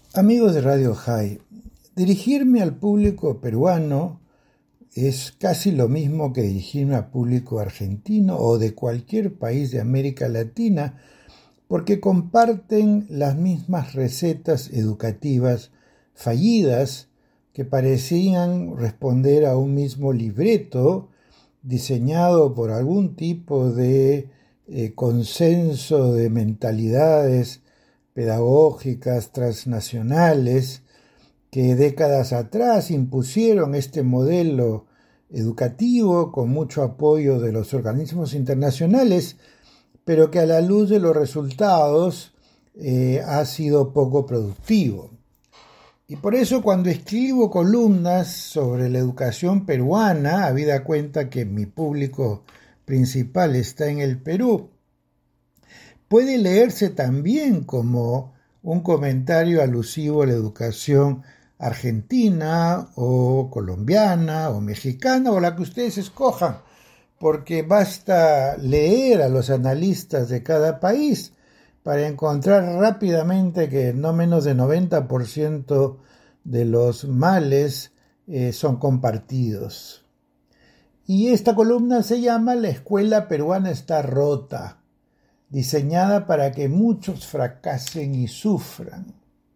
Amigos de Radio High, dirigirme al público peruano es casi lo mismo que dirigirme al público argentino o de cualquier país de América Latina, porque comparten las mismas recetas educativas fallidas que parecían responder a un mismo libreto diseñado por algún tipo de consenso de mentalidades pedagógicas transnacionales que décadas atrás impusieron este modelo educativo con mucho apoyo de los organismos internacionales, pero que a la luz de los resultados ha sido poco productivo. Y por eso cuando escribo columnas sobre la educación peruana, habida cuenta que mi público principal está en el Perú, puede leerse también como un comentario alusivo a la educación argentina o colombiana o mexicana o la que ustedes escojan, porque basta leer a los analistas de cada país para encontrar rápidamente que no menos de 90% de los males son compartidos. Y esta columna se llama La escuela peruana está rota, diseñada para que muchos fracasen y sufran.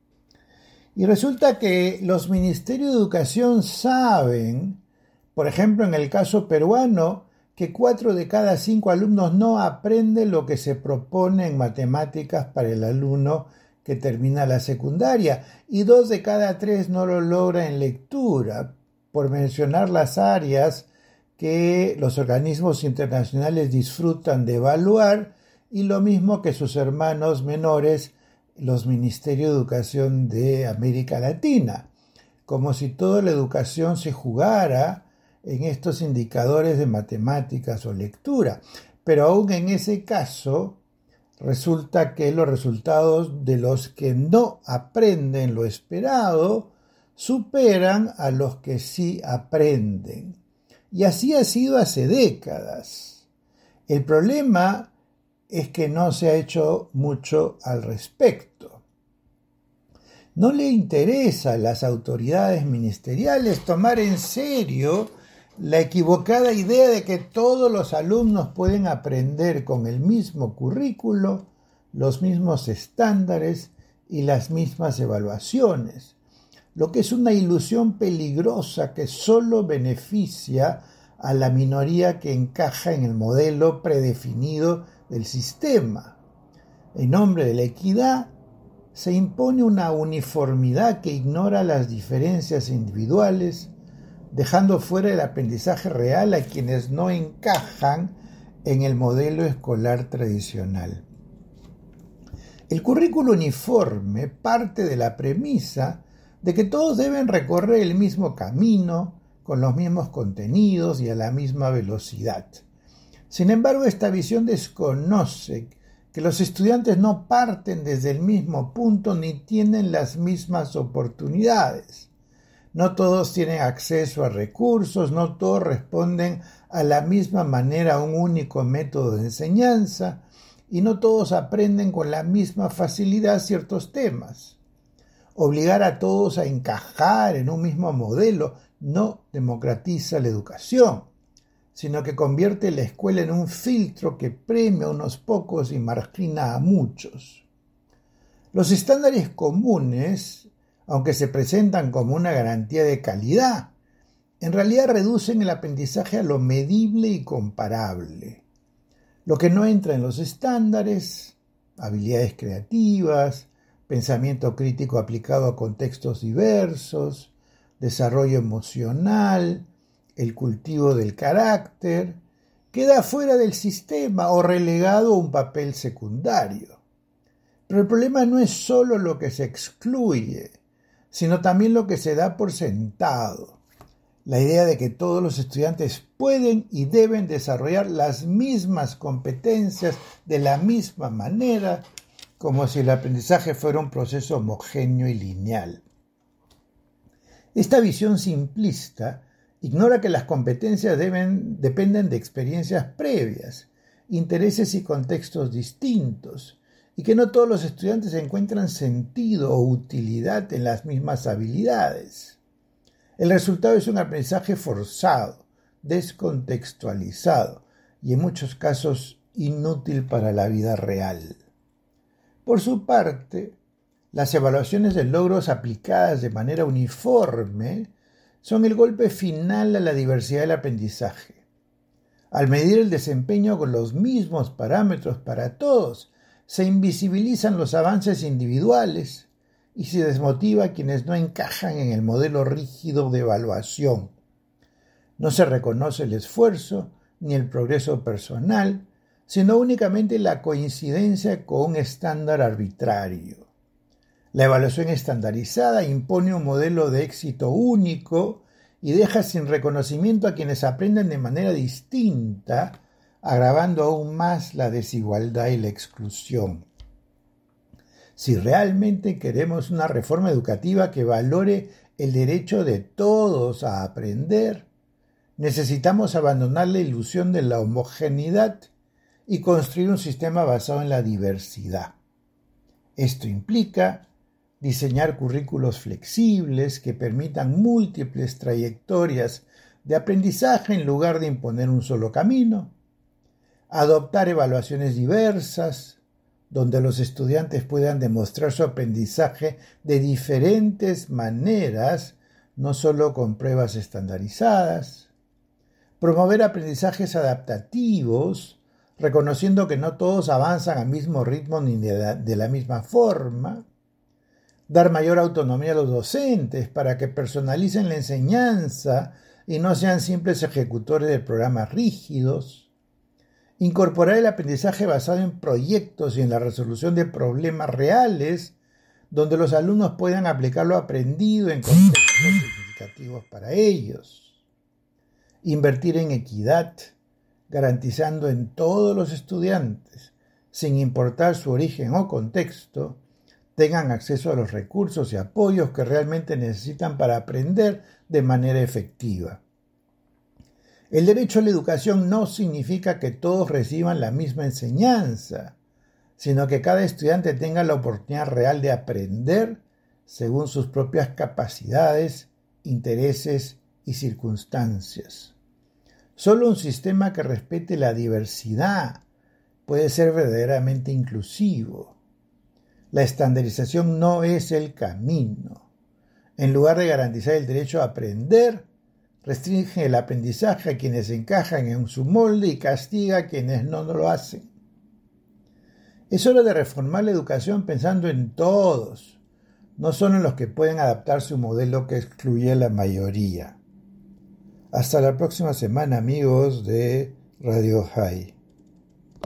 Y resulta que los ministerios de educación saben, por ejemplo en el caso peruano, que 4 de cada 5 alumnos no aprenden lo que se propone en matemáticas para el alumno que termina la secundaria y 2 de cada 3 no lo logra en lectura, por mencionar las áreas que los organismos internacionales disfrutan de evaluar y lo mismo que sus hermanos menores, los Ministerios de Educación de América Latina, como si toda la educación se jugara en estos indicadores de matemáticas o lectura. Pero aún en ese caso, resulta que los resultados de los que no aprenden lo esperado superan a los que sí aprenden. Y así ha sido hace décadas. El problema es que no se ha hecho mucho al respecto. No le interesa a las autoridades ministeriales tomar en serio la equivocada idea de que todos los alumnos pueden aprender con el mismo currículo, los mismos estándares y las mismas evaluaciones, lo que es una ilusión peligrosa que solo beneficia a la minoría que encaja en el modelo predefinido del sistema. En nombre de la equidad, se impone una uniformidad que ignora las diferencias individuales, dejando fuera el aprendizaje real a quienes no encajan en el modelo escolar tradicional. El currículo uniforme parte de la premisa de que todos deben recorrer el mismo camino, con los mismos contenidos y a la misma velocidad. Sin embargo, esta visión desconoce que los estudiantes no parten desde el mismo punto ni tienen las mismas oportunidades. No todos tienen acceso a recursos, no todos responden a la misma manera a un único método de enseñanza y no todos aprenden con la misma facilidad ciertos temas. Obligar a todos a encajar en un mismo modelo no democratiza la educación, sino que convierte la escuela en un filtro que premia a unos pocos y margina a muchos. Los estándares comunes, aunque se presentan como una garantía de calidad, en realidad reducen el aprendizaje a lo medible y comparable. Lo que no entra en los estándares, habilidades creativas, pensamiento crítico aplicado a contextos diversos, desarrollo emocional, el cultivo del carácter, queda fuera del sistema o relegado a un papel secundario. Pero el problema no es solo lo que se excluye, sino también lo que se da por sentado. La idea de que todos los estudiantes pueden y deben desarrollar las mismas competencias de la misma manera, como si el aprendizaje fuera un proceso homogéneo y lineal. Esta visión simplista ignora que las competencias dependen de experiencias previas, intereses y contextos distintos, y que no todos los estudiantes encuentran sentido o utilidad en las mismas habilidades. El resultado es un aprendizaje forzado, descontextualizado y en muchos casos inútil para la vida real. Por su parte, las evaluaciones de logros aplicadas de manera uniforme son el golpe final a la diversidad del aprendizaje. Al medir el desempeño con los mismos parámetros para todos, se invisibilizan los avances individuales y se desmotiva a quienes no encajan en el modelo rígido de evaluación. No se reconoce el esfuerzo ni el progreso personal, sino únicamente la coincidencia con un estándar arbitrario. La evaluación estandarizada impone un modelo de éxito único y deja sin reconocimiento a quienes aprenden de manera distinta, agravando aún más la desigualdad y la exclusión. Si realmente queremos una reforma educativa que valore el derecho de todos a aprender, necesitamos abandonar la ilusión de la homogeneidad y construir un sistema basado en la diversidad. Esto implica diseñar currículos flexibles que permitan múltiples trayectorias de aprendizaje en lugar de imponer un solo camino, adoptar evaluaciones diversas, donde los estudiantes puedan demostrar su aprendizaje de diferentes maneras, no solo con pruebas estandarizadas, promover aprendizajes adaptativos, reconociendo que no todos avanzan al mismo ritmo ni de la misma forma, dar mayor autonomía a los docentes para que personalicen la enseñanza y no sean simples ejecutores de programas rígidos, incorporar el aprendizaje basado en proyectos y en la resolución de problemas reales, donde los alumnos puedan aplicar lo aprendido en contextos significativos para ellos, invertir en equidad, garantizando en todos los estudiantes, sin importar su origen o contexto, tengan acceso a los recursos y apoyos que realmente necesitan para aprender de manera efectiva. El derecho a la educación no significa que todos reciban la misma enseñanza, sino que cada estudiante tenga la oportunidad real de aprender según sus propias capacidades, intereses y circunstancias. Solo un sistema que respete la diversidad puede ser verdaderamente inclusivo. La estandarización no es el camino. En lugar de garantizar el derecho a aprender, restringe el aprendizaje a quienes encajan en su molde y castiga a quienes no lo hacen. Es hora de reformar la educación pensando en todos, no solo en los que pueden adaptarse a un modelo que excluye a la mayoría. Hasta la próxima semana, amigos de Radio High.